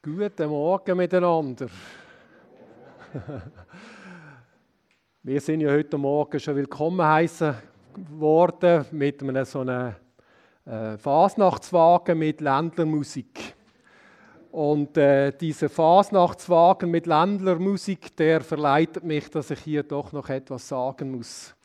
Guten Morgen miteinander. Wir sind ja heute Morgen schon willkommen geheißen worden mit einem so einem Fasnachtswagen mit Ländlermusik. Und dieser Fasnachtswagen mit Ländlermusik, der verleitet mich, dass ich hier doch noch etwas sagen muss.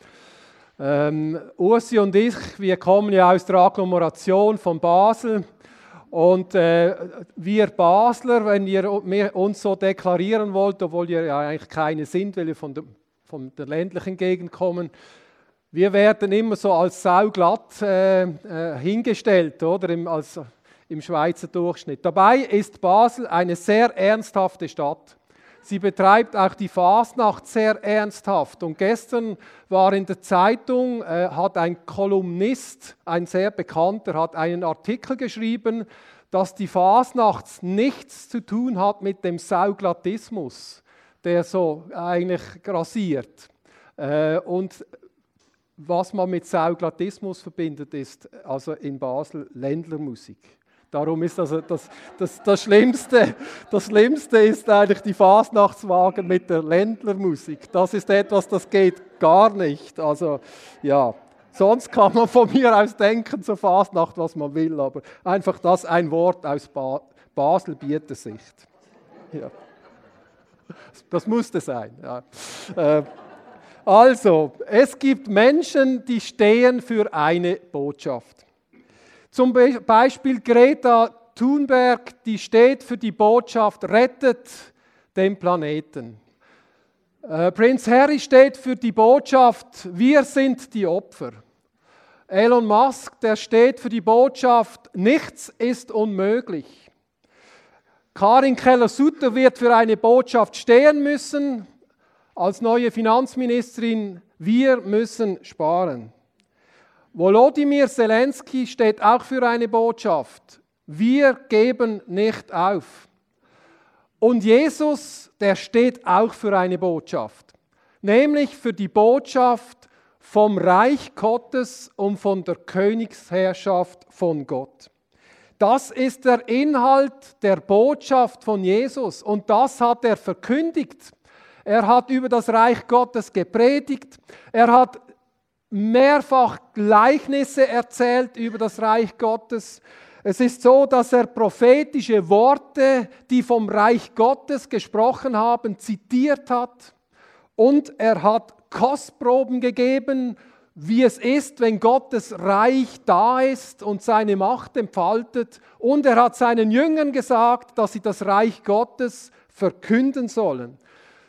Ursi und ich, wir kommen ja aus der Agglomeration von Basel. Und wir Basler, wenn ihr uns so deklarieren wollt, obwohl wir ja eigentlich keine sind, weil wir von der ländlichen Gegend kommen, wir werden immer so als sauglatt hingestellt, oder? Im Schweizer Durchschnitt. Dabei ist Basel eine sehr ernsthafte Stadt. Sie betreibt auch die Fasnacht sehr ernsthaft. Und gestern war in der Zeitung, hat ein Kolumnist, ein sehr bekannter, hat einen Artikel geschrieben, dass die Fasnacht nichts zu tun hat mit dem Sauglattismus, der so eigentlich grassiert. Und was man mit Sauglattismus verbindet, ist also in Basel Ländlermusik. Darum ist also das Schlimmste ist eigentlich die Fasnachtswagen mit der Ländlermusik. Das ist etwas, das geht gar nicht. Also ja, sonst kann man von mir aus denken zur Fasnacht, was man will, aber einfach das ein Wort aus Basel-Bietersicht. Ja. Das musste sein. Ja. Also, es gibt Menschen, die stehen für eine Botschaft. Zum Beispiel Greta Thunberg, die steht für die Botschaft, rettet den Planeten. Prinz Harry steht für die Botschaft, wir sind die Opfer. Elon Musk, der steht für die Botschaft, nichts ist unmöglich. Karin Keller-Sutter wird für eine Botschaft stehen müssen, als neue Finanzministerin, wir müssen sparen. Volodymyr Zelensky steht auch für eine Botschaft. Wir geben nicht auf. Und Jesus, der steht auch für eine Botschaft. Nämlich für die Botschaft vom Reich Gottes und von der Königsherrschaft von Gott. Das ist der Inhalt der Botschaft von Jesus und das hat er verkündigt. Er hat über das Reich Gottes gepredigt. Er hat mehrfach Gleichnisse erzählt über das Reich Gottes. Es ist so, dass er prophetische Worte, die vom Reich Gottes gesprochen haben, zitiert hat. Und er hat Kostproben gegeben, wie es ist, wenn Gottes Reich da ist und seine Macht entfaltet. Und er hat seinen Jüngern gesagt, dass sie das Reich Gottes verkünden sollen.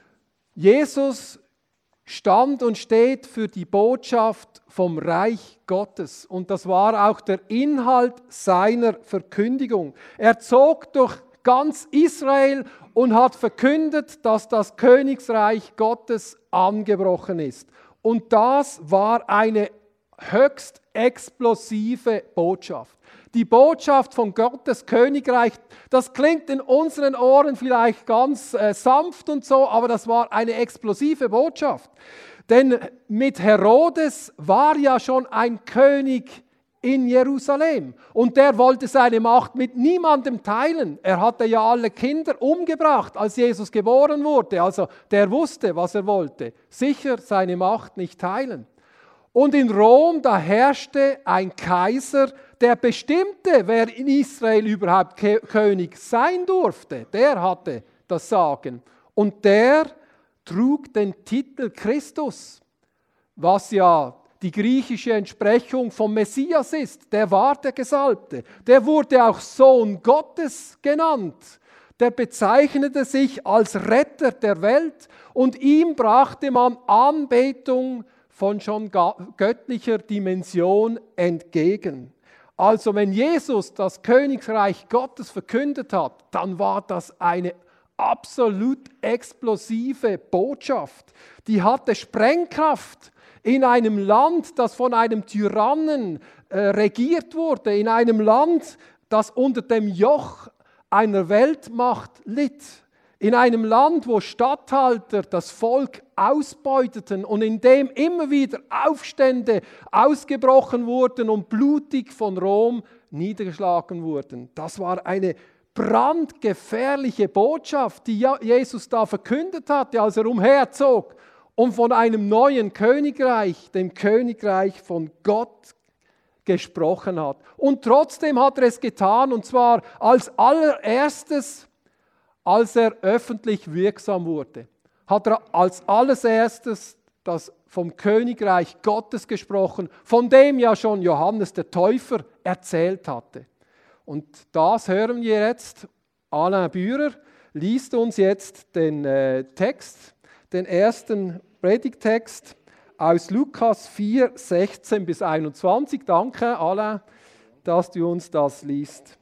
Jesus stand und steht für die Botschaft vom Reich Gottes. Und das war auch der Inhalt seiner Verkündigung. Er zog durch ganz Israel und hat verkündet, dass das Königreich Gottes angebrochen ist. Und das war eine höchst explosive Botschaft. Die Botschaft von Gottes Königreich, das klingt in unseren Ohren vielleicht ganz sanft und so, aber das war eine explosive Botschaft. Denn mit Herodes war ja schon ein König in Jerusalem und der wollte seine Macht mit niemandem teilen. Er hatte ja alle Kinder umgebracht, als Jesus geboren wurde. Also der wusste, was er wollte. Sicher seine Macht nicht teilen. Und in Rom, da herrschte ein Kaiser, der bestimmte, wer in Israel überhaupt König sein durfte. Der hatte das Sagen. Und der trug den Titel Christus, was ja die griechische Entsprechung vom Messias ist. Der war der Gesalbte. Der wurde auch Sohn Gottes genannt. Der bezeichnete sich als Retter der Welt und ihm brachte man Anbetung von schon göttlicher Dimension entgegen. Also wenn Jesus das Königreich Gottes verkündet hat, dann war das eine absolut explosive Botschaft. Die hatte Sprengkraft in einem Land, das von einem Tyrannen regiert wurde, in einem Land, das unter dem Joch einer Weltmacht litt. In einem Land, wo Statthalter das Volk ausbeuteten und in dem immer wieder Aufstände ausgebrochen wurden und blutig von Rom niedergeschlagen wurden. Das war eine brandgefährliche Botschaft, die Jesus da verkündet hatte, als er umherzog und von einem neuen Königreich, dem Königreich von Gott, gesprochen hat. Und trotzdem hat er es getan, und zwar als allererstes, als er öffentlich wirksam wurde, hat er als allererstes das vom Königreich Gottes gesprochen, von dem ja schon Johannes der Täufer erzählt hatte. Und das hören wir jetzt. Alain Bührer liest uns jetzt den Text, den ersten Predigttext aus Lukas 4, 16 bis 21. Danke, Alain, dass du uns das liest.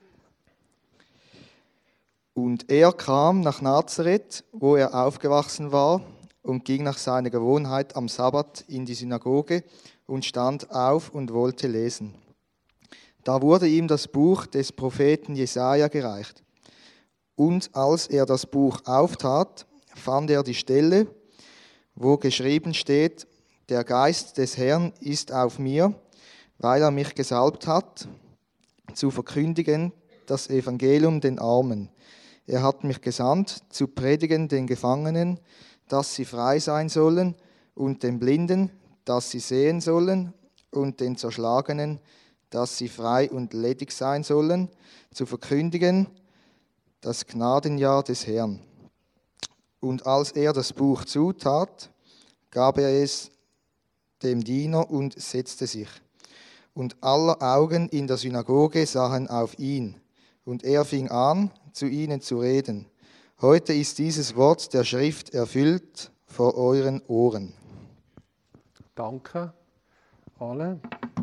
Und er kam nach Nazareth, wo er aufgewachsen war, und ging nach seiner Gewohnheit am Sabbat in die Synagoge und stand auf und wollte lesen. Da wurde ihm das Buch des Propheten Jesaja gereicht. Und als er das Buch auftat, fand er die Stelle, wo geschrieben steht: Der Geist des Herrn ist auf mir, weil er mich gesalbt hat, zu verkündigen das Evangelium den Armen. Er hat mich gesandt, zu predigen den Gefangenen, dass sie frei sein sollen, und den Blinden, dass sie sehen sollen, und den Zerschlagenen, dass sie frei und ledig sein sollen, zu verkündigen das Gnadenjahr des Herrn. Und als er das Buch zutat, gab er es dem Diener und setzte sich. Und aller Augen in der Synagoge sahen auf ihn. Und er fing an, zu ihnen zu reden: Heute ist dieses Wort der Schrift erfüllt vor euren Ohren. Danke, alle.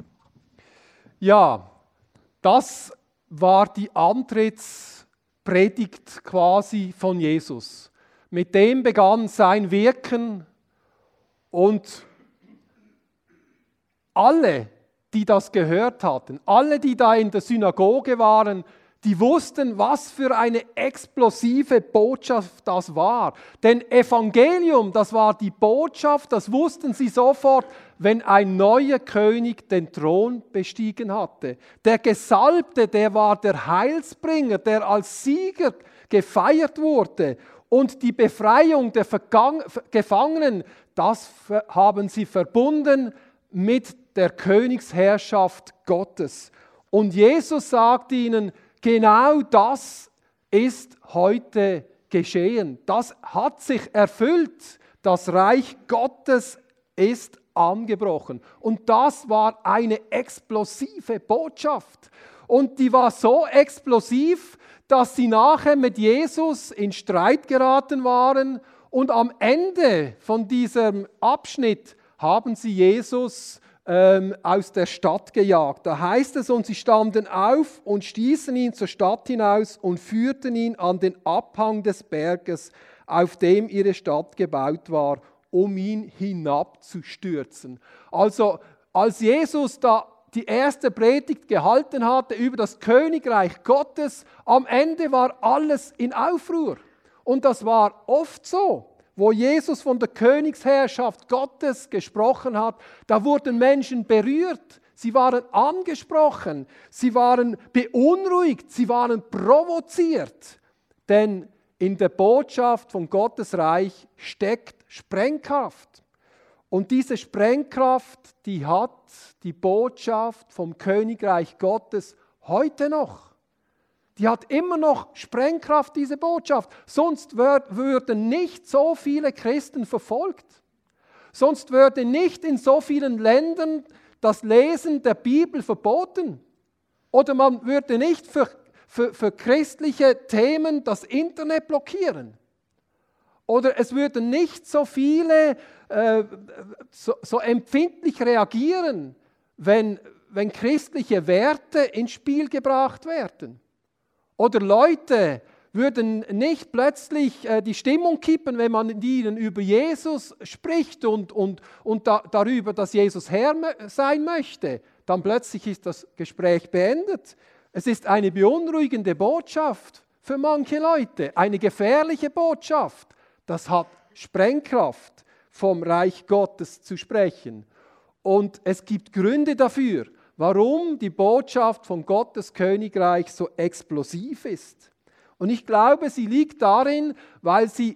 Ja, das war die Antrittspredigt quasi von Jesus. Mit dem begann sein Wirken, und alle, die das gehört hatten, alle, die da in der Synagoge waren, die wussten, was für eine explosive Botschaft das war. Denn Evangelium, das war die Botschaft, das wussten sie sofort, wenn ein neuer König den Thron bestiegen hatte. Der Gesalbte, der war der Heilsbringer, der als Sieger gefeiert wurde. Und die Befreiung der Gefangenen, das haben sie verbunden mit der Königsherrschaft Gottes. Und Jesus sagt ihnen, genau das ist heute geschehen. Das hat sich erfüllt. Das Reich Gottes ist angebrochen. Und das war eine explosive Botschaft. Und die war so explosiv, dass sie nachher mit Jesus in Streit geraten waren. Und am Ende von diesem Abschnitt haben sie Jesus aus der Stadt gejagt. Da heißt es, und sie standen auf und stießen ihn zur Stadt hinaus und führten ihn an den Abhang des Berges, auf dem ihre Stadt gebaut war, um ihn hinabzustürzen. Also als Jesus da die erste Predigt gehalten hatte über das Königreich Gottes, am Ende war alles in Aufruhr. Und das war oft so. Wo Jesus von der Königsherrschaft Gottes gesprochen hat, da wurden Menschen berührt, sie waren angesprochen, sie waren beunruhigt, sie waren provoziert. Denn in der Botschaft von Gottes Reich steckt Sprengkraft. Und diese Sprengkraft, die hat die Botschaft vom Königreich Gottes heute noch. Die hat immer noch Sprengkraft, diese Botschaft. Sonst würden nicht so viele Christen verfolgt. Sonst würde nicht in so vielen Ländern das Lesen der Bibel verboten. Oder man würde nicht für christliche Themen das Internet blockieren. Oder es würden nicht so viele so empfindlich reagieren, wenn christliche Werte ins Spiel gebracht werden. Oder Leute würden nicht plötzlich die Stimmung kippen, wenn man ihnen über Jesus spricht und darüber, dass Jesus Herr sein möchte. Dann plötzlich ist das Gespräch beendet. Es ist eine beunruhigende Botschaft für manche Leute, eine gefährliche Botschaft. Das hat Sprengkraft, vom Reich Gottes zu sprechen. Und es gibt Gründe dafür, warum die Botschaft von Gottes Königreich so explosiv ist. Und ich glaube, sie liegt darin, weil sie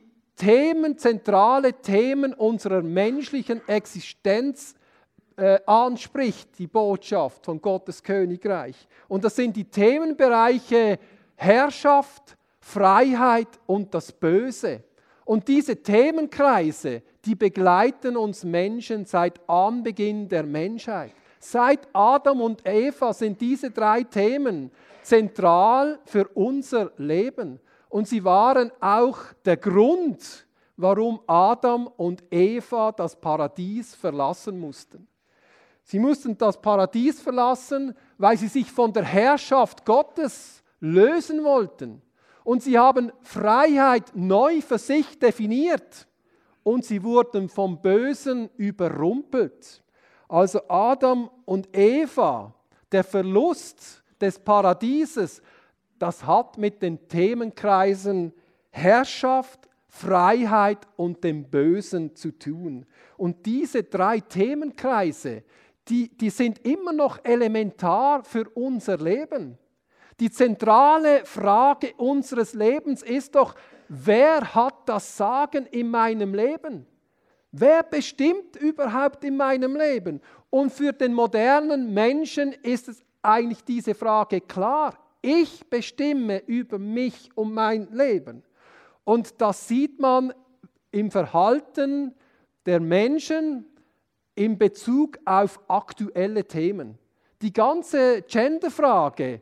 zentrale Themen unserer menschlichen Existenz anspricht, die Botschaft von Gottes Königreich. Und das sind die Themenbereiche Herrschaft, Freiheit und das Böse. Und diese Themenkreise, die begleiten uns Menschen seit Anbeginn der Menschheit. Seit Adam und Eva sind diese 3 Themen zentral für unser Leben. Und sie waren auch der Grund, warum Adam und Eva das Paradies verlassen mussten. Sie mussten das Paradies verlassen, weil sie sich von der Herrschaft Gottes lösen wollten. Und sie haben Freiheit neu für sich definiert. Und sie wurden vom Bösen überrumpelt. Also Adam und Eva, der Verlust des Paradieses, das hat mit den Themenkreisen Herrschaft, Freiheit und dem Bösen zu tun. Und diese 3 Themenkreise, die sind immer noch elementar für unser Leben. Die zentrale Frage unseres Lebens ist doch, wer hat das Sagen in meinem Leben? Wer bestimmt überhaupt in meinem Leben? Und für den modernen Menschen ist es eigentlich diese Frage klar. Ich bestimme über mich und mein Leben. Und das sieht man im Verhalten der Menschen in Bezug auf aktuelle Themen. Die ganze Genderfrage,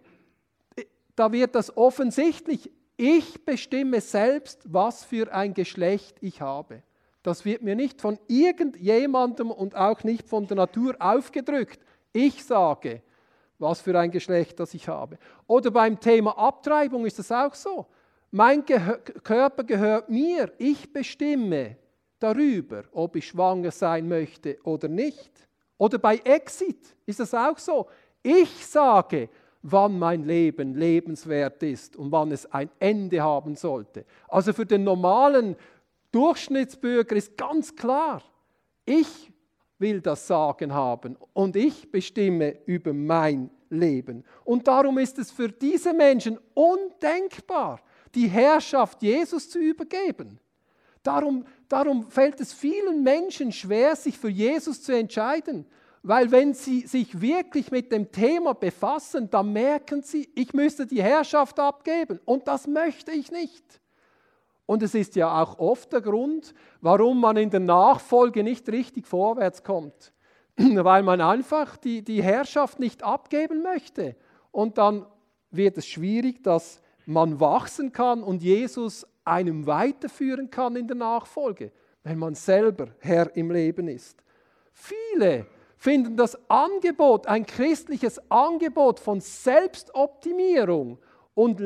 da wird das offensichtlich. Ich bestimme selbst, was für ein Geschlecht ich habe. Das wird mir nicht von irgendjemandem und auch nicht von der Natur aufgedrückt. Ich sage, was für ein Geschlecht das ich habe. Oder beim Thema Abtreibung ist es auch so. Mein Körper gehört mir. Ich bestimme darüber, ob ich schwanger sein möchte oder nicht. Oder bei Exit ist es auch so. Ich sage, wann mein Leben lebenswert ist und wann es ein Ende haben sollte. Also für den normalen Durchschnittsbürger ist ganz klar, ich will das Sagen haben und ich bestimme über mein Leben. Und darum ist es für diese Menschen undenkbar, die Herrschaft Jesus zu übergeben. Darum fällt es vielen Menschen schwer, sich für Jesus zu entscheiden. Weil wenn sie sich wirklich mit dem Thema befassen, dann merken sie, ich müsste die Herrschaft abgeben. Und das möchte ich nicht. Und es ist ja auch oft der Grund, warum man in der Nachfolge nicht richtig vorwärts kommt. Weil man einfach die Herrschaft nicht abgeben möchte. Und dann wird es schwierig, dass man wachsen kann und Jesus einem weiterführen kann in der Nachfolge, wenn man selber Herr im Leben ist. Viele finden das Angebot, ein christliches Angebot von Selbstoptimierung und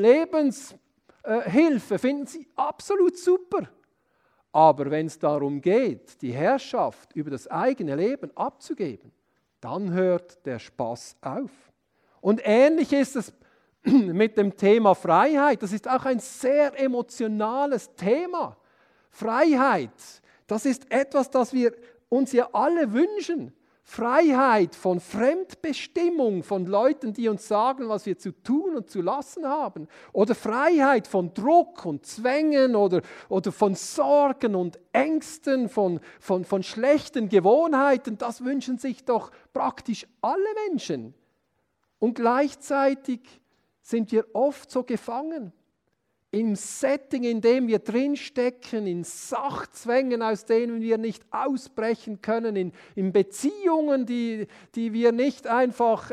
Lebenshilfe, finden sie absolut super. Aber wenn es darum geht, die Herrschaft über das eigene Leben abzugeben, dann hört der Spaß auf. Und ähnlich ist es mit dem Thema Freiheit. Das ist auch ein sehr emotionales Thema. Freiheit, das ist etwas, das wir uns ja alle wünschen. Freiheit von Fremdbestimmung, von Leuten, die uns sagen, was wir zu tun und zu lassen haben. Oder Freiheit von Druck und Zwängen oder von Sorgen und Ängsten, von schlechten Gewohnheiten. Das wünschen sich doch praktisch alle Menschen. Und gleichzeitig sind wir oft so gefangen im Setting, in dem wir drinstecken, in Sachzwängen, aus denen wir nicht ausbrechen können, in Beziehungen, die wir nicht einfach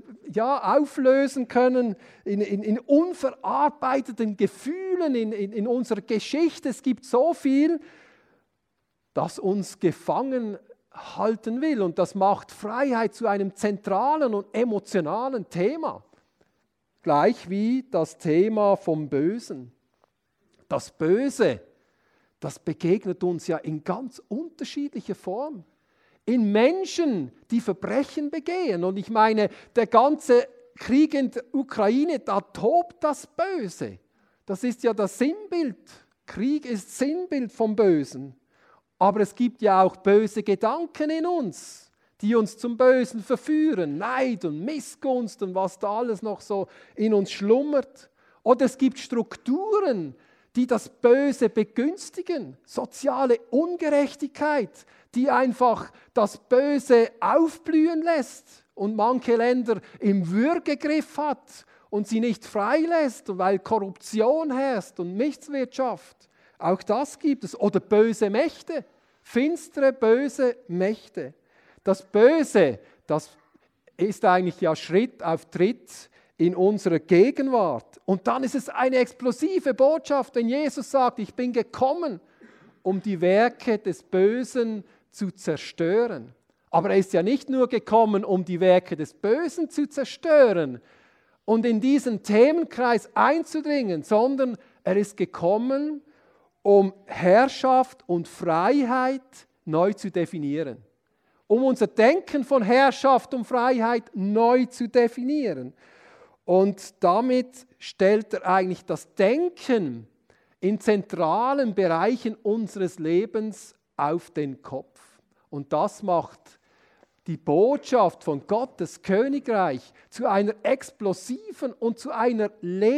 auflösen können, in unverarbeiteten Gefühlen, in unserer Geschichte. Es gibt so viel, das uns gefangen halten will, und das macht Freiheit zu einem zentralen und emotionalen Thema. Gleich wie das Thema vom Bösen. Das Böse, das begegnet uns ja in ganz unterschiedlicher Form. In Menschen, die Verbrechen begehen. Und ich meine, der ganze Krieg in der Ukraine, da tobt das Böse. Das ist ja das Sinnbild. Krieg ist Sinnbild vom Bösen. Aber es gibt ja auch böse Gedanken in uns, die uns zum Bösen verführen, Neid und Missgunst und was da alles noch so in uns schlummert. Oder es gibt Strukturen, die das Böse begünstigen, soziale Ungerechtigkeit, die einfach das Böse aufblühen lässt und manche Länder im Würgegriff hat und sie nicht freilässt, weil Korruption herrscht und Misswirtschaft. Auch das gibt es. Oder böse Mächte, finstere, böse Mächte. Das Böse, das ist eigentlich ja Schritt auf Tritt in unserer Gegenwart. Und dann ist es eine explosive Botschaft, wenn Jesus sagt, ich bin gekommen, um die Werke des Bösen zu zerstören. Aber er ist ja nicht nur gekommen, um die Werke des Bösen zu zerstören und in diesen Themenkreis einzudringen, sondern er ist gekommen, um Herrschaft und Freiheit neu zu definieren. Um unser Denken von Herrschaft und Freiheit neu zu definieren. Und damit stellt er eigentlich das Denken in zentralen Bereichen unseres Lebens auf den Kopf. Und das macht die Botschaft von Gottes Königreich zu einer explosiven und zu einer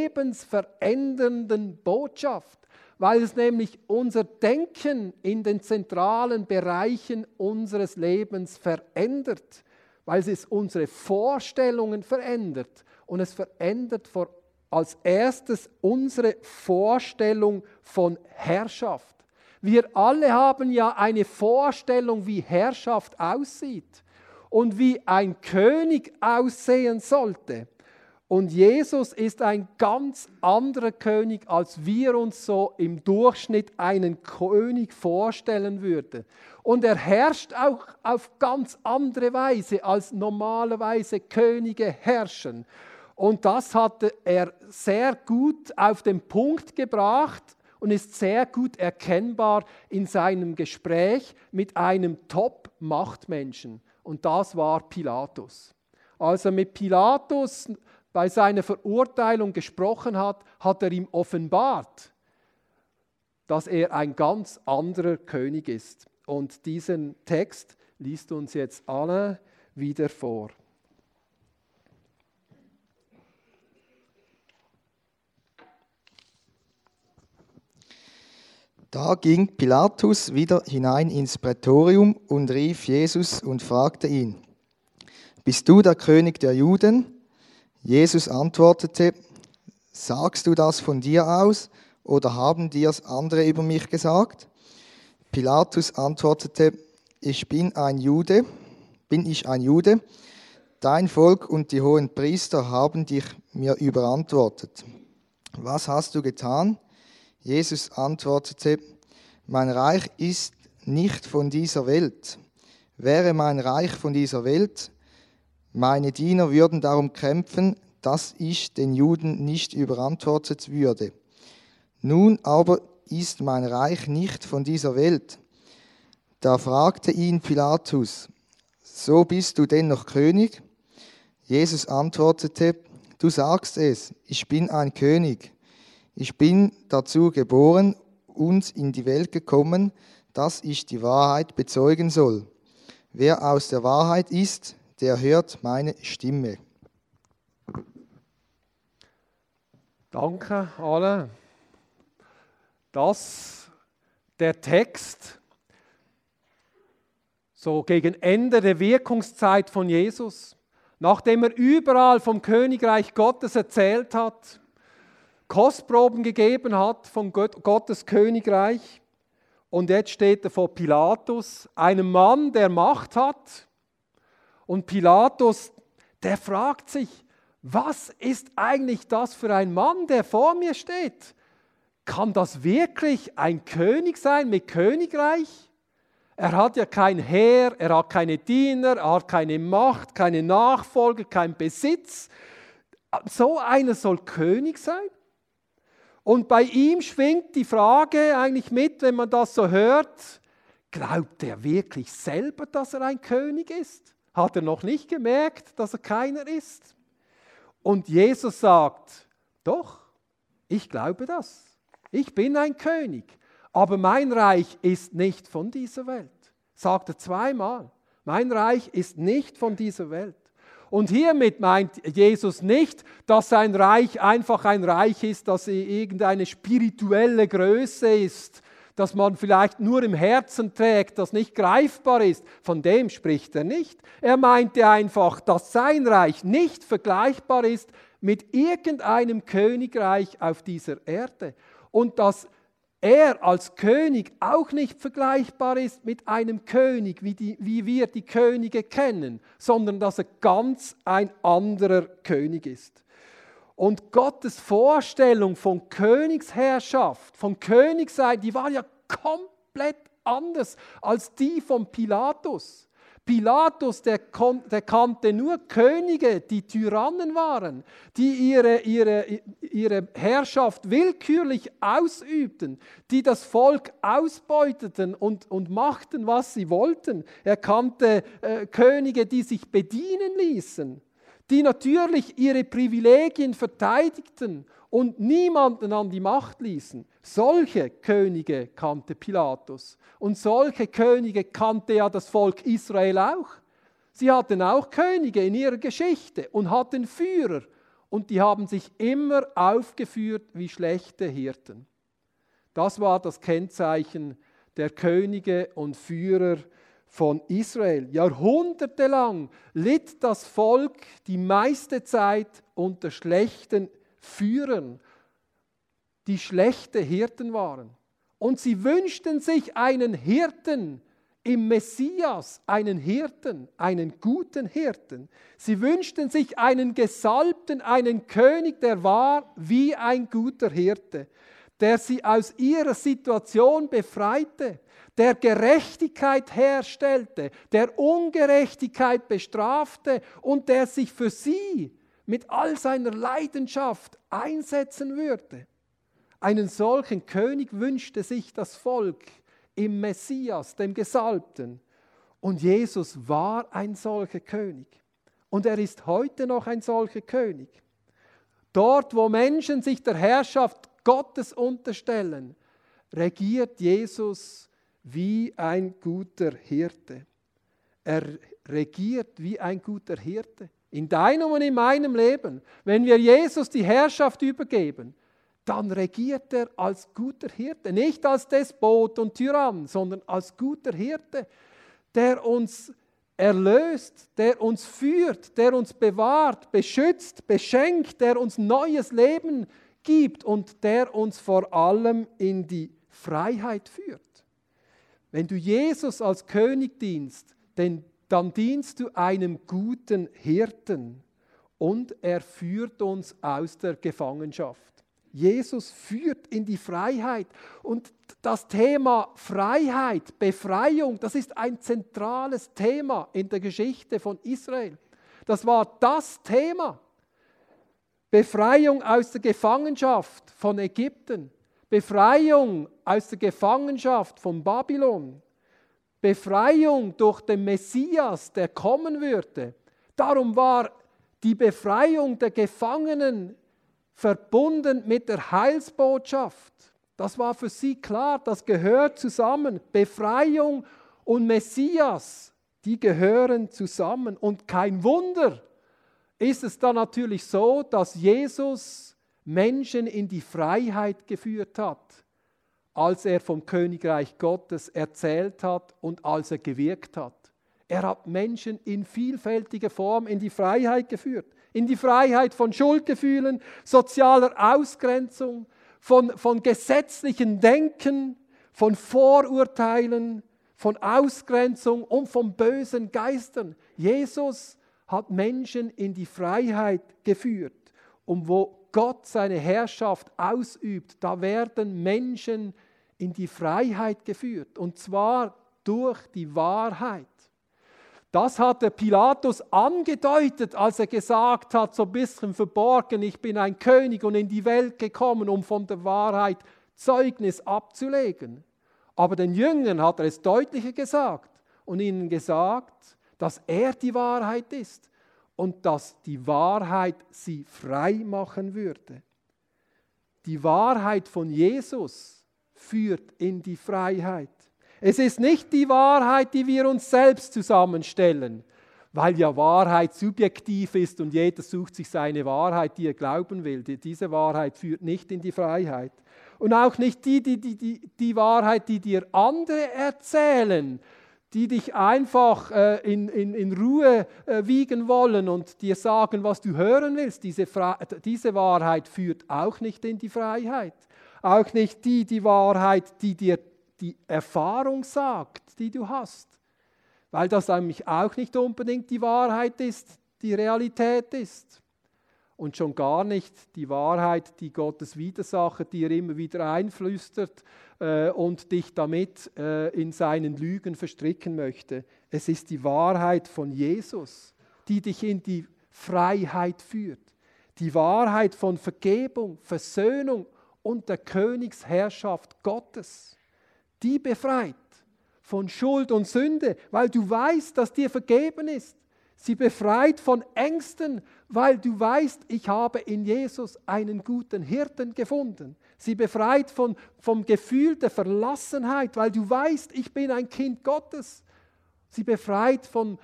lebensverändernden Botschaft, weil es nämlich unser Denken in den zentralen Bereichen unseres Lebens verändert, weil es unsere Vorstellungen verändert. Und es verändert als erstes unsere Vorstellung von Herrschaft. Wir alle haben ja eine Vorstellung, wie Herrschaft aussieht und wie ein König aussehen sollte. Und Jesus ist ein ganz anderer König, als wir uns so im Durchschnitt einen König vorstellen würden. Und er herrscht auch auf ganz andere Weise, als normalerweise Könige herrschen. Und das hat er sehr gut auf den Punkt gebracht und ist sehr gut erkennbar in seinem Gespräch mit einem Top-Machtmenschen. Und das war Pilatus. Als er mit Pilatus bei seiner Verurteilung gesprochen hat, hat er ihm offenbart, dass er ein ganz anderer König ist. Und diesen Text liest uns jetzt Anne wieder vor. Da ging Pilatus wieder hinein ins Prätorium und rief Jesus und fragte ihn: Bist du der König der Juden? Jesus antwortete: Sagst du das von dir aus oder haben dir's andere über mich gesagt? Pilatus antwortete: Bin ich ein Jude? Dein Volk und die hohen Priester haben dich mir überantwortet. Was hast du getan? Jesus antwortete: Mein Reich ist nicht von dieser Welt. Wäre mein Reich von dieser Welt, meine Diener würden darum kämpfen, dass ich den Juden nicht überantwortet würde. Nun aber ist mein Reich nicht von dieser Welt. Da fragte ihn Pilatus: So bist du denn noch König? Jesus antwortete: Du sagst es, ich bin ein König. Ich bin dazu geboren und in die Welt gekommen, dass ich die Wahrheit bezeugen soll. Wer aus der Wahrheit ist, der hört meine Stimme. Danke, alle. Der Text, so gegen Ende der Wirkungszeit von Jesus, nachdem er überall vom Königreich Gottes erzählt hat, Kostproben gegeben hat von Gottes Königreich. Und jetzt steht er vor Pilatus, einem Mann, der Macht hat. Und Pilatus, der fragt sich, was ist eigentlich das für ein Mann, der vor mir steht? Kann das wirklich ein König sein mit Königreich? Er hat ja kein Heer, er hat keine Diener, er hat keine Macht, keine Nachfolger, keinen Besitz. So einer soll König sein? Und bei ihm schwingt die Frage eigentlich mit, wenn man das so hört, glaubt er wirklich selber, dass er ein König ist? Hat er noch nicht gemerkt, dass er keiner ist? Und Jesus sagt, doch, ich glaube das. Ich bin ein König, aber mein Reich ist nicht von dieser Welt. Sagt er zweimal. Mein Reich ist nicht von dieser Welt. Und hiermit meint Jesus nicht, dass sein Reich einfach ein Reich ist, das irgendeine spirituelle Größe ist, das man vielleicht nur im Herzen trägt, das nicht greifbar ist. Von dem spricht er nicht. Er meinte einfach, dass sein Reich nicht vergleichbar ist mit irgendeinem Königreich auf dieser Erde. Und dass er als König auch nicht vergleichbar ist mit einem König, wie wir die Könige kennen, sondern dass er ganz ein anderer König ist. Und Gottes Vorstellung von Königsherrschaft, von Königsein, die war ja komplett anders als die von Pilatus. Pilatus, der kannte nur Könige, die Tyrannen waren, die ihre Herrschaft willkürlich ausübten, die das Volk ausbeuteten und machten, was sie wollten. Er kannte Könige, die sich bedienen ließen, die natürlich ihre Privilegien verteidigten und niemanden an die Macht ließen. Solche Könige kannte Pilatus. Und solche Könige kannte ja das Volk Israel auch. Sie hatten auch Könige in ihrer Geschichte und hatten Führer. Und die haben sich immer aufgeführt wie schlechte Hirten. Das war das Kennzeichen der Könige und Führer von Israel. Jahrhundertelang litt das Volk die meiste Zeit unter schlechten Führern, die schlechte Hirten waren. Und sie wünschten sich einen Hirten im Messias, einen Hirten, einen guten Hirten. Sie wünschten sich einen Gesalbten, einen König, der war wie ein guter Hirte, der sie aus ihrer Situation befreite, der Gerechtigkeit herstellte, der Ungerechtigkeit bestrafte und der sich für sie mit all seiner Leidenschaft einsetzen würde. Einen solchen König wünschte sich das Volk im Messias, dem Gesalbten. Und Jesus war ein solcher König. Und er ist heute noch ein solcher König. Dort, wo Menschen sich der Herrschaft Gottes unterstellen, regiert Jesus wie ein guter Hirte. Er regiert wie ein guter Hirte. In deinem und in meinem Leben, wenn wir Jesus die Herrschaft übergeben, dann regiert er als guter Hirte. Nicht als Despot und Tyrann, sondern als guter Hirte, der uns erlöst, der uns führt, der uns bewahrt, beschützt, beschenkt, der uns neues Leben gibt und der uns vor allem in die Freiheit führt. Wenn du Jesus als König dienst, dann dienst du einem guten Hirten und er führt uns aus der Gefangenschaft. Jesus führt in die Freiheit und das Thema Freiheit, Befreiung, das ist ein zentrales Thema in der Geschichte von Israel. Das war das Thema. Befreiung aus der Gefangenschaft von Ägypten, Befreiung aus der Gefangenschaft von Babylon, Befreiung durch den Messias, der kommen würde. Darum war die Befreiung der Gefangenen verbunden mit der Heilsbotschaft. Das war für sie klar, das gehört zusammen. Befreiung und Messias, die gehören zusammen. Und kein Wunder ist es dann natürlich so, dass Jesus Menschen in die Freiheit geführt hat, als er vom Königreich Gottes erzählt hat und als er gewirkt hat. Er hat Menschen in vielfältiger Form in die Freiheit geführt. In die Freiheit von Schuldgefühlen, sozialer Ausgrenzung, von gesetzlichen Denken, von Vorurteilen, von Ausgrenzung und von bösen Geistern. Jesus hat Menschen in die Freiheit geführt. Und wo Gott seine Herrschaft ausübt, da werden Menschen in die Freiheit geführt. Und zwar durch die Wahrheit. Das hat der Pilatus angedeutet, als er gesagt hat, so ein bisschen verborgen, ich bin ein König und in die Welt gekommen, um von der Wahrheit Zeugnis abzulegen. Aber den Jüngern hat er es deutlicher gesagt und ihnen gesagt, dass er die Wahrheit ist und dass die Wahrheit sie frei machen würde. Die Wahrheit von Jesus führt in die Freiheit. Es ist nicht die Wahrheit, die wir uns selbst zusammenstellen, weil ja Wahrheit subjektiv ist und jeder sucht sich seine Wahrheit, die er glauben will. Diese Wahrheit führt nicht in die Freiheit. Und auch nicht die Wahrheit, die dir andere erzählen, die dich einfach in Ruhe wiegen wollen und dir sagen, was du hören willst. Diese Wahrheit führt auch nicht in die Freiheit. Auch nicht die Wahrheit, die dir die Erfahrung sagt, die du hast. Weil das nämlich auch nicht unbedingt die Wahrheit ist, die Realität ist. Und schon gar nicht die Wahrheit, die Gottes Widersacher dir immer wieder einflüstert und dich damit in seinen Lügen verstricken möchte. Es ist die Wahrheit von Jesus, die dich in die Freiheit führt. Die Wahrheit von Vergebung, Versöhnung und der Königsherrschaft Gottes. Die befreit von Schuld und Sünde, weil du weißt, dass dir vergeben ist. Sie befreit von Ängsten, weil du weißt, ich habe in Jesus einen guten Hirten gefunden. Sie befreit vom Gefühl der Verlassenheit, weil du weißt, ich bin ein Kind Gottes. Sie befreit von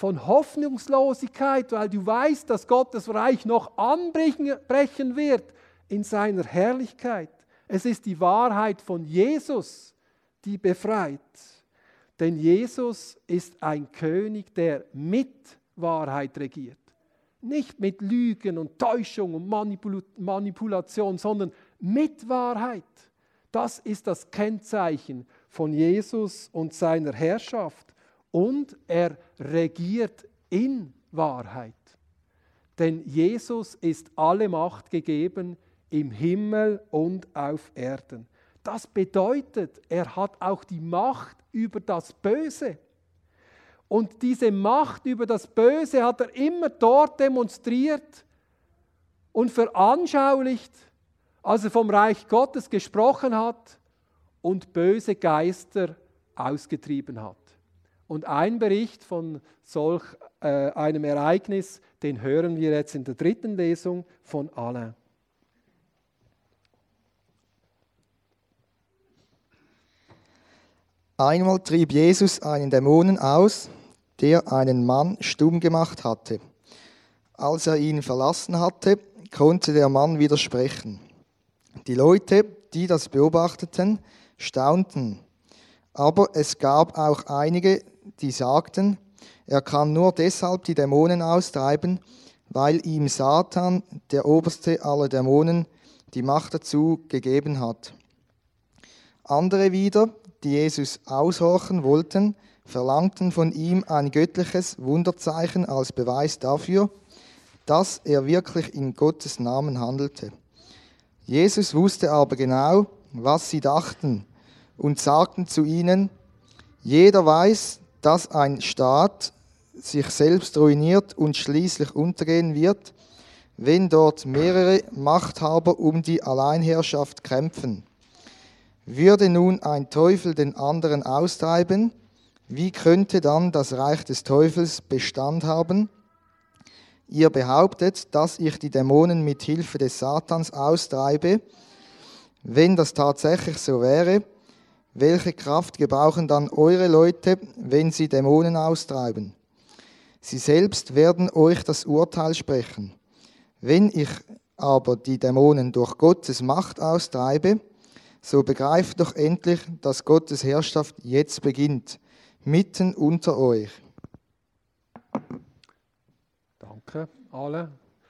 Hoffnungslosigkeit, weil du weißt, dass Gottes Reich noch anbrechen wird in seiner Herrlichkeit. Es ist die Wahrheit von Jesus, die befreit. Denn Jesus ist ein König, der mit Wahrheit regiert. Nicht mit Lügen und Täuschung und Manipulation, sondern mit Wahrheit. Das ist das Kennzeichen von Jesus und seiner Herrschaft. Und er regiert in Wahrheit. Denn Jesus ist alle Macht gegeben im Himmel und auf Erden. Das bedeutet, er hat auch die Macht über das Böse. Und diese Macht über das Böse hat er immer dort demonstriert und veranschaulicht, als er vom Reich Gottes gesprochen hat und böse Geister ausgetrieben hat. Und ein Bericht von solch einem Ereignis, den hören wir jetzt in der dritten Lesung von Alain. Einmal trieb Jesus einen Dämonen aus, der einen Mann stumm gemacht hatte. Als er ihn verlassen hatte, konnte der Mann wieder sprechen. Die Leute, die das beobachteten, staunten. Aber es gab auch einige, die sagten, er kann nur deshalb die Dämonen austreiben, weil ihm Satan, der oberste aller Dämonen, die Macht dazu gegeben hat. Andere wieder, die Jesus aushorchen wollten, verlangten von ihm ein göttliches Wunderzeichen als Beweis dafür, dass er wirklich in Gottes Namen handelte. Jesus wusste aber genau, was sie dachten, und sagten zu ihnen, jeder weiß, dass ein Staat sich selbst ruiniert und schließlich untergehen wird, wenn dort mehrere Machthaber um die Alleinherrschaft kämpfen. Würde nun ein Teufel den anderen austreiben, wie könnte dann das Reich des Teufels Bestand haben? Ihr behauptet, dass ich die Dämonen mit Hilfe des Satans austreibe. Wenn das tatsächlich so wäre, welche Kraft gebrauchen dann eure Leute, wenn sie Dämonen austreiben? Sie selbst werden euch das Urteil sprechen. Wenn ich aber die Dämonen durch Gottes Macht austreibe, so begreift doch endlich, dass Gottes Herrschaft jetzt beginnt, mitten unter euch. Danke, alle.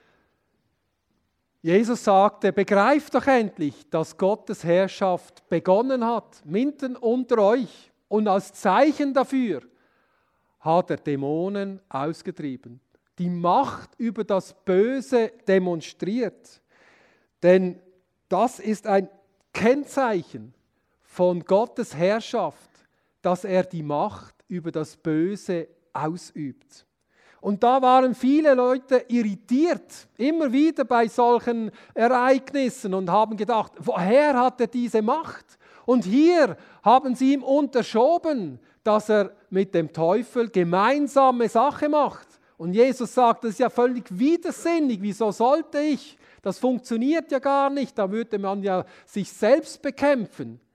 Jesus sagte, begreift doch endlich, dass Gottes Herrschaft begonnen hat, mitten unter euch. Und als Zeichen dafür hat er Dämonen ausgetrieben, die Macht über das Böse demonstriert. Denn das ist ein Kennzeichen von Gottes Herrschaft, dass er die Macht über das Böse ausübt. Und da waren viele Leute irritiert, immer wieder bei solchen Ereignissen und haben gedacht, woher hat er diese Macht? Und hier haben sie ihm unterschoben, dass er mit dem Teufel gemeinsame Sache macht. Und Jesus sagt, das ist ja völlig widersinnig, wieso sollte ich? Das funktioniert ja gar nicht, da würde man ja sich selbst bekämpfen.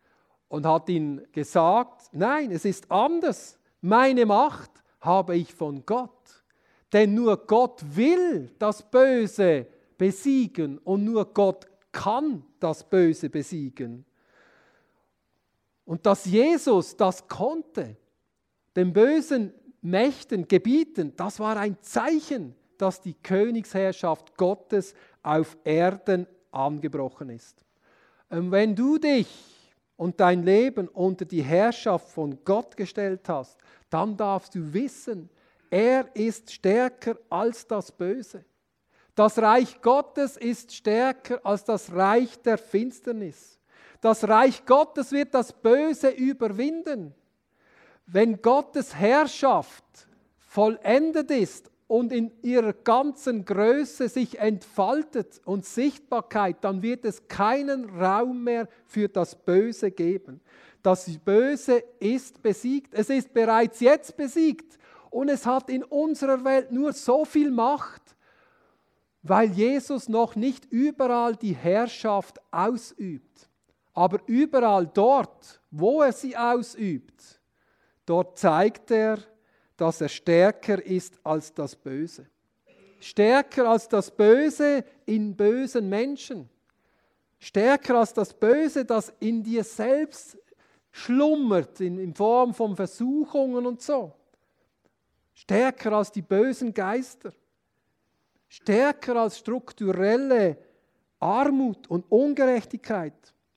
und hat ihnen gesagt, nein, es ist anders. Meine Macht habe ich von Gott. Denn nur Gott will das Böse besiegen und nur Gott kann das Böse besiegen. Und dass Jesus das konnte, den bösen Mächten gebieten, das war ein Zeichen, dass die Königsherrschaft Gottes auf Erden angebrochen ist. Und wenn du dich und dein Leben unter die Herrschaft von Gott gestellt hast, dann darfst du wissen, er ist stärker als das Böse. Das Reich Gottes ist stärker als das Reich der Finsternis. Das Reich Gottes wird das Böse überwinden. Wenn Gottes Herrschaft vollendet ist und in ihrer ganzen Größe sich entfaltet und Sichtbarkeit, dann wird es keinen Raum mehr für das Böse geben. Das Böse ist besiegt. Es ist bereits jetzt besiegt. Und es hat in unserer Welt nur so viel Macht, weil Jesus noch nicht überall die Herrschaft ausübt. Aber überall dort, wo er sie ausübt, dort zeigt er, dass er stärker ist als das Böse. Stärker als das Böse in bösen Menschen. Stärker als das Böse, das in dir selbst schlummert, in Form von Versuchungen und so. Stärker als die bösen Geister. Stärker als strukturelle Armut und Ungerechtigkeit.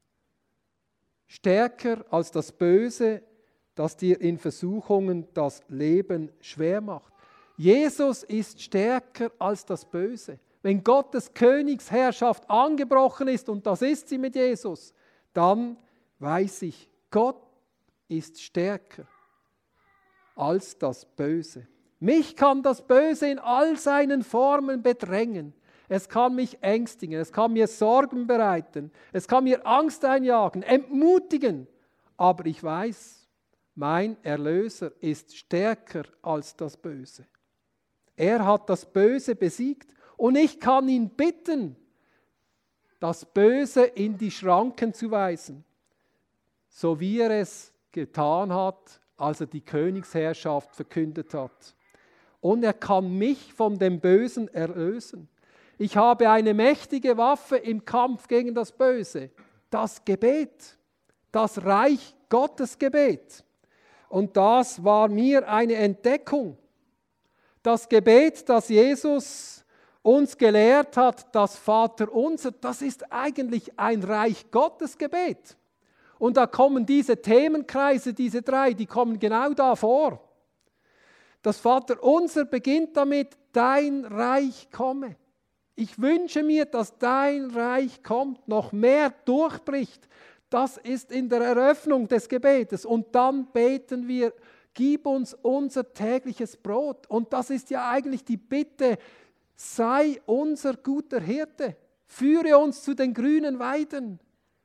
Stärker als das Böse, das dir in Versuchungen das Leben schwer macht. Jesus ist stärker als das Böse. Wenn Gottes Königsherrschaft angebrochen ist, und das ist sie mit Jesus, dann weiß ich, Gott ist stärker als das Böse. Mich kann das Böse in all seinen Formen bedrängen. Es kann mich ängstigen, es kann mir Sorgen bereiten, es kann mir Angst einjagen, entmutigen. Aber ich weiß, mein Erlöser ist stärker als das Böse. Er hat das Böse besiegt und ich kann ihn bitten, das Böse in die Schranken zu weisen, so wie er es getan hat, als er die Königsherrschaft verkündet hat. Und er kann mich von dem Bösen erlösen. Ich habe eine mächtige Waffe im Kampf gegen das Böse, das Gebet, das Reich Gottes Gebet. Und das war mir eine Entdeckung. Das Gebet, das Jesus uns gelehrt hat, das Vaterunser, das ist eigentlich ein Reich Gottes Gebet. Und da kommen diese Themenkreise, diese drei, die kommen genau da vor. Das Vaterunser beginnt damit, dein Reich komme. Ich wünsche mir, dass dein Reich kommt, noch mehr durchbricht. Das ist in der Eröffnung des Gebetes. Und dann beten wir, gib uns unser tägliches Brot. Und das ist ja eigentlich die Bitte, sei unser guter Hirte. Führe uns zu den grünen Weiden.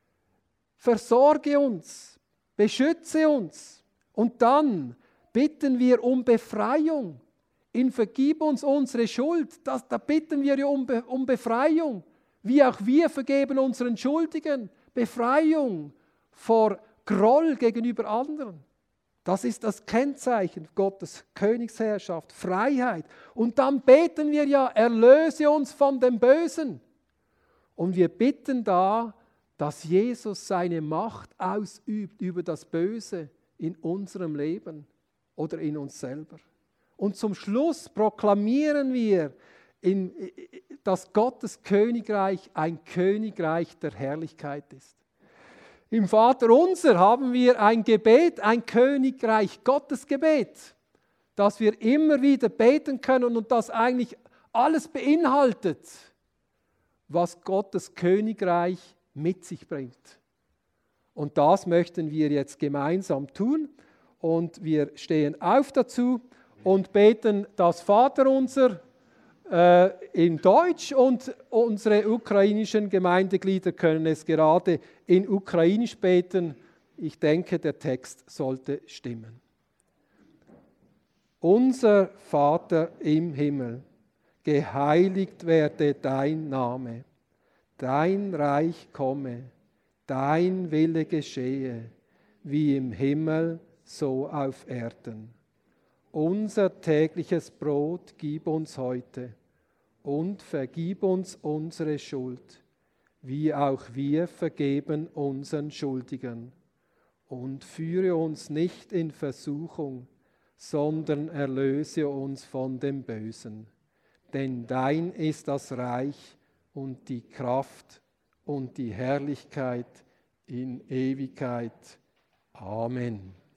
Versorge uns, beschütze uns. Und dann bitten wir um Befreiung. Vergib uns unsere Schuld. Da bitten wir ja um Befreiung. Wie auch wir vergeben unseren Schuldigen. Befreiung vor Groll gegenüber anderen. Das ist das Kennzeichen Gottes Königsherrschaft, Freiheit. Und dann beten wir ja, erlöse uns von dem Bösen. Und wir bitten da, dass Jesus seine Macht ausübt über das Böse in unserem Leben oder in uns selber. Und zum Schluss proklamieren wir, dass Gottes Königreich ein Königreich der Herrlichkeit ist. Im Vaterunser haben wir ein Gebet, ein Königreich Gottes Gebet, das wir immer wieder beten können und das eigentlich alles beinhaltet, was Gottes Königreich mit sich bringt. Und das möchten wir jetzt gemeinsam tun und wir stehen auf dazu und beten das Vaterunser in Deutsch und unsere ukrainischen Gemeindeglieder können es gerade in Ukrainisch beten. Ich denke, der Text sollte stimmen. Unser Vater im Himmel, geheiligt werde dein Name, dein Reich komme, dein Wille geschehe, wie im Himmel, so auf Erden. Unser tägliches Brot gib uns heute und vergib uns unsere Schuld, wie auch wir vergeben unseren Schuldigern. Und führe uns nicht in Versuchung, sondern erlöse uns von dem Bösen. Denn dein ist das Reich und die Kraft und die Herrlichkeit in Ewigkeit. Amen.